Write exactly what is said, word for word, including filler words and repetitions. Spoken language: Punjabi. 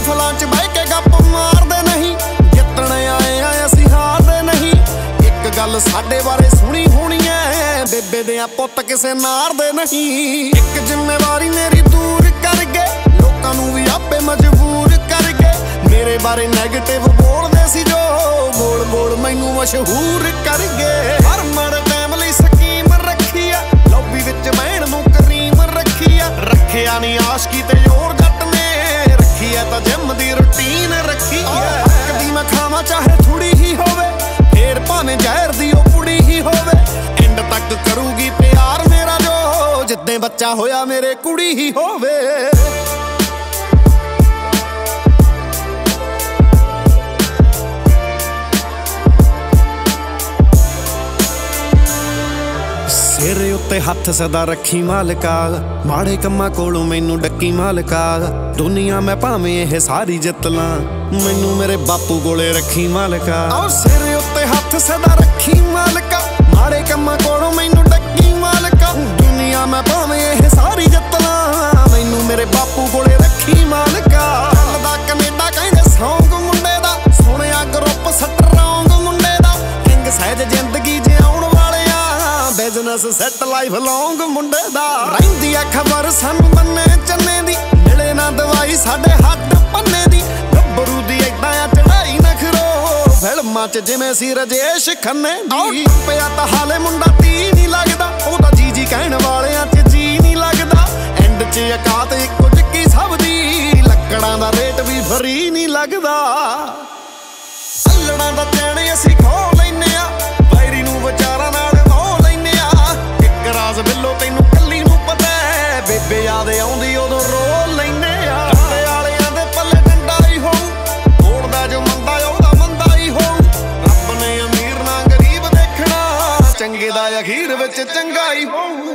ਮਹਿਫਲਾਂ 'ਚ ਬਹਿ ਕੇ ਗੱਪ ਮਾਰਦੇ ਨਹੀਂ, ਜਿੱਤਣ ਆਏ ਆ ਅਸੀਂ ਹਾਰਦੇ ਨਹੀਂ। ਇੱਕ ਗੱਲ ਸਾਡੇ ਬਾਰੇ ਸੁਣੀ ਹੋਣੀ ਐ, ਬੇਬੇ ਦੇ ਪੁੱਤ ਕਿਸੇ ਨਾਰ ਦੇ ਨਹੀਂ। ਇੱਕ ਜ਼ਿੰਮੇਵਾਰੀ ਮੇਰੀ ਦੂਰ ਕਰ ਗਏ, ਲੋਕਾਂ ਨੂੰ ਵੀ ਆਪੇ ਮਜਬੂਰ ਕਰ ਗਏ। ਮੇਰੇ ਬਾਰੇ ਨੈਗੇਟਿਵ ਬੋਲਦੇ ਸੀ ਜੋ, ਬੋਲ ਬੋਲ ਮੈਨੂੰ ਮਸ਼ਹੂਰ ਕਰ ਗਏ। ਹਰ ਮੜ ਟਾਈਮ ਲਈ ਸਕੀਮ ਰੱਖੀ ਆ, ਲੌਬੀ ਵਿੱਚ ਬਹਿਣ ਨੂੰ ਕਰੀਮ ਰੱਖੀ ਆ। ਰੱਖਿਆ ਨਹੀਂ ਆਸ਼ਕੀ ਤੇ ਜ਼ੋਰ ਜੱਟ ਨੇ, ਰੱਖੀ ਐ ਤਾਂ ਜਿਮ ਦੀ ਰੁਟੀਨ ਰੱਖੀ ਐ। ਕਦੀ ਮੈਂ ਖਾਵਾਂ ਚਾਹੇ ਥੋੜੀ ਹੀ ਹੋਵੇ, ਫੇਰ ਭਾਵੇਂ ਜ਼ਹਿਰ ਦੀ ਉਹ ਕੁੜੀ ਹੀ ਹੋਵੇ। ਐਂਡ ਤੱਕ ਕਰੂਗੀ ਪਿਆਰ ਮੇਰਾ ਜੋ, ਜਿੱਦਾਂ ਬੱਚਾ ਹੋਇਆ ਮੇਰੇ ਕੁੜੀ ਹੀ ਹੋਵੇ। ਸਿਰ ਉੱਤੇ ਹੱਥ ਸਦਾ ਰੱਖੀ ਮਾਲਕਾ, ਮਾੜੇ ਕੰਮਾਂ ਕੋਲੋਂ ਮੈਨੂੰ ਡੱਕੀ ਮਾਲਕਾ। ਦੁਨੀਆ ਮੈਂ ਭਾਵੇਂ ਇਹ ਸਾਰੀ ਜਿੱਤ ਲਾਂ, ਮੈਨੂੰ ਮੇਰੇ ਬਾਪੂ ਕੋਲੇ ਰੱਖੀ ਮਾਲਕਾ। ਆਹ ਸਿਰ ਉੱਤੇ ਹੱਥ ਸਦਾ ਰੱਖੀ ਮਾਲਕਾ, ਮਾੜੇ ਕੰਮਾਂ ਕੋਲੋਂ ਮੈਨੂੰ ਡੱਕੀ ਮਾਲਕਾ। ਦੁਨੀਆ ਮੈਂ ਭਾਵੇਂ ਇਹ ਸਾਰੀ ਜਿੱਤ ਲਾਂ, ਮੈਨੂੰ ਮੇਰੇ ਬਾਪੂ ਕੋਲੇ ਰੱਖੀ ਮਾਲਕਾ। ਚੱਲਦਾ ਕੈਨੇਡਾ ਕਹਿੰਦੇ ਸੌਂਗ ਮੁੰਡੇ ਦਾ, ਸੁਣਿਆ ਗਰੁੱਪ ਸਟਰੋਂਗ ਮੁੰਡੇ ਦਾ। ਕਿੰਗ ਸਹਿਜ ਜ਼ਿੰਦਗੀ ਜਿਉਣ ਵਾਲਿਆ, ਬਿਜ਼ਨਸ ਸੈੱਟ ਲਾਈਫ ਲੌਂਗ ਮੁੰਡੇ ਦਾ। ਰਹਿੰਦੀ ਆ ਖਬਰ ਸਾਨੂੰ ਬੰਨੇ ਚੰਨੇ ਦੀ, ਮਿਲੇ ਨਾ ਦਵਾਈ ਸਾਡੇ ਹੱਡ ਪੰਨੇ ਦੀ। ਗੱਭਰੂ ਦੀ ਏਦਾਂ ਆ ਚੜਾਈ ਨਖਰੋ, ਫਿਲਮਾਂ 'ਚ ਜਿਵੇਂ ਸੀ ਰਜੇਸ਼ ਖੰਨੇ ਦੀ। ਪਿਆ ਤਾਂ ਹਾਲੇ ਮੁੰਡਾ ਤੀ ਨਹੀਂ ਲੱਗਦਾ, ਉਹਦਾ ਜੀ ਜੀ ਕਹਿਣ ਵਾਲਿਆਂ 'ਚ ਜੀ ਨਹੀਂ ਲੱਗਦਾ। ਐਂਡ 'ਚ ਔਕਾਤ ਇੱਕੋ ਜਿੱਕੀ ਸਭ ਦੀ, ਲੱਕੜਾਂ ਦਾ ਰੇਟ ਵੀ ਫਰੀ ਨਹੀਂ ਲੱਗਦਾ। ਅੱਲੜਾਂ ਦਾ ਚੈਨ ਅਸੀਂ ਖੋ ਲੈਨੇ ਆ, ਵੈਰੀ ਨੂੰ ਵਿਚਾਰਾਂ ਨਾਲ ਰਾਜ਼ ਬਿੱਲੋ ਤੈਨੂੰ ਕੱਲੀ ਨੂੰ ਪਤਾ, ਬੇਬੇ ਯਾਦ ਆਉਂਦੀ ਉਦੋਂ ਰੋ ਲੈਨੇ ਆ। ਡੰਡੇ ਵਾਲਿਆਂ ਦੇ ਪੱਲੇ ਡੰਡਾ ਹੀ ਹੋਊ, ਮੋੜਦਾ ਜੋ ਮੰਦਾ ਉਹਦਾ ਮੰਦਾ ਹੀ ਹੋਊ। ਰੱਬ ਨੇ ਅਮੀਰ ਨਾ ਗਰੀਬ ਦੇਖਣਾ, ਚੰਗੇ ਦਾ ਅਖੀਰ ਵਿੱਚ ਚੰਗਾ ਹੀ ਹੋਊ।